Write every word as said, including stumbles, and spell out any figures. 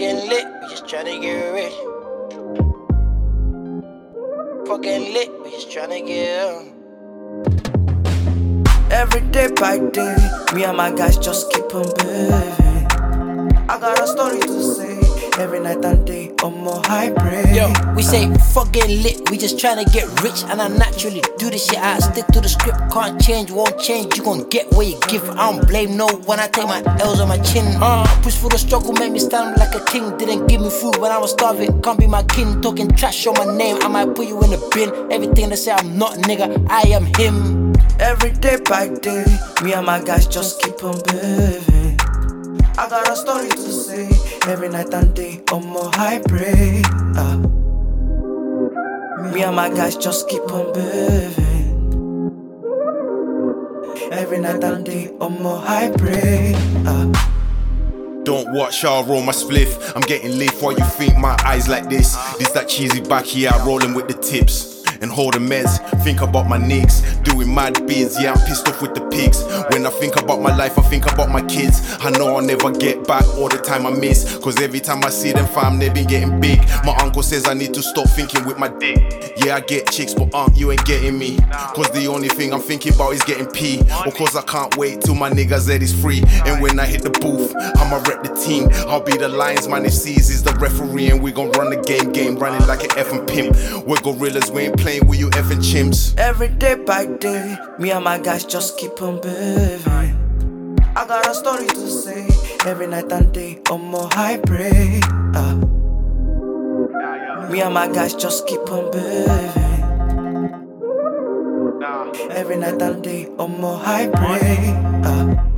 Fucking lit, we just tryna get rich. Fucking lit, we just tryna get. Every day by day, me and my guys just keep on moving. I got a story to say. Every night and day, I'm more hybrid. Yo, we say fuck getting lit, we just tryna get rich. And I naturally do this shit, I stick to the script. Can't change, won't change, you gon' get what you give. I don't blame no when I take my L's on my chin. uh, Push for the struggle, make me stand like a king. Didn't give me food when I was starving, can't be my king. Talking trash on my name, I might put you in the bin. Everything they say I'm not, nigga, I am him. Every day by day, me and my guys just keep on moving. I got a story to say. Every night and day, I'm more hybrid. uh. Me and my guys just keep on moving. Every night and day, I'm more hybrid. uh. Don't watch, I'll roll my spliff. I'm getting lit while you think my eyes like this. This that cheesy back here, rolling with the tips and hold the meds. Think about my niggas doing mad bids. Yeah, I'm pissed off with the pigs. When I think about my life, I think about my kids. I know I'll never get back all the time I miss, cause every time I see them fam, they been getting big. My uncle says I need to stop thinking with my dick. Yeah, I get chicks, but aunt, you ain't getting me. Cause the only thing I'm thinking about is getting P. Or cause I can't wait till my nigga Z is free. And when I hit the booth, I'ma rep the team. I'll be the linesman if C's is the referee. And we gon' run the game, game running like an effing pimp. We're gorillas, we ain't playing with you effing chimps. Every day by day, me and my guys just keep on moving. I got a story to say. Every night and day, I'm more hybrid. uh. Me and my guys just keep on moving. Every night and day, I'm more hybrid. uh.